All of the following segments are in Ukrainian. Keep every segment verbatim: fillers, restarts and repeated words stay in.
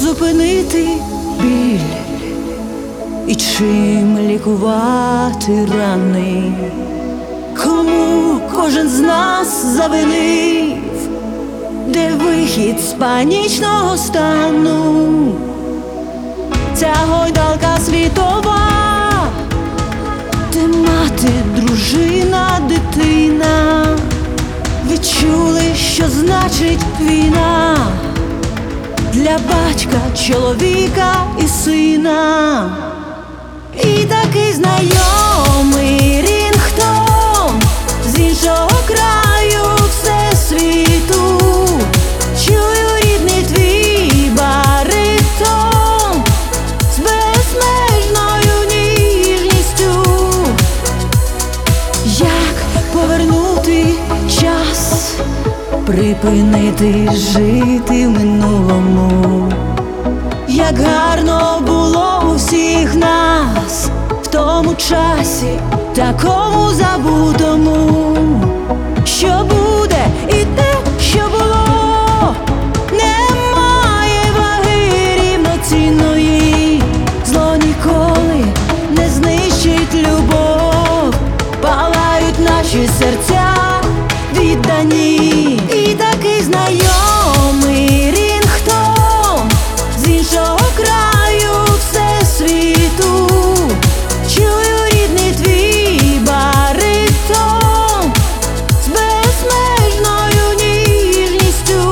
зупинити біль і чим лікувати рани? Кому кожен з нас завинив? Де вихід з панічного стану? Ця гойдалка світова, де мати, дружина, дитина відчули, що значить війна для батька, чоловіка і сина. І такий знайомий рінгтон з іншого краю всесвіту. Чую рідний твій баритон з безмежною ніжністю. Як повернути час, припинити жити в минулому? Як гарно було у всіх нас в тому часі, такому забутому. Що буде і те, що було, немає ваги рівноцінної. Зло ніколи не знищить любов, палають наші серця віддані. І такий знайомий рінгтон з іншого краю всесвіту. Чую рідний твій баритон з безмежною ніжністю.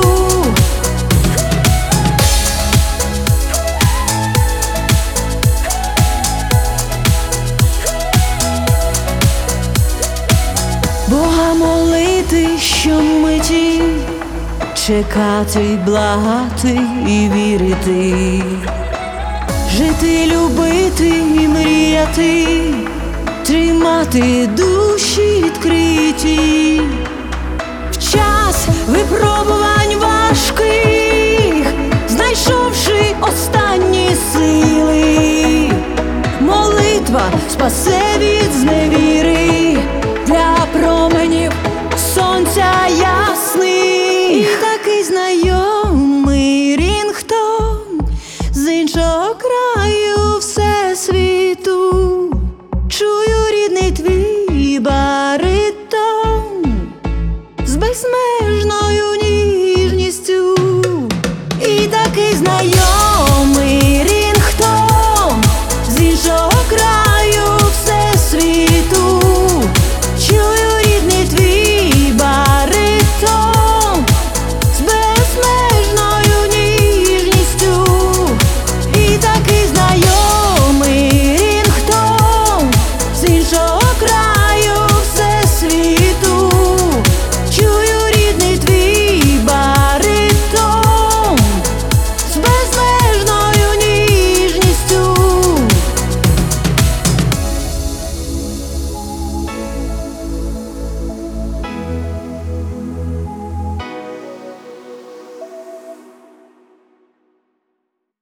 Бога молити щомиті, чекати, благати і вірити, жити, любити і мріяти, тримати душі відкриті. В час випробувань важких, знайшовши останні сили, молитва спасе від зневіри для променів сонця ясних. І такий знайомий рінгтон з іншого краю всесвіту. Чую рідний твій баритон з безмежною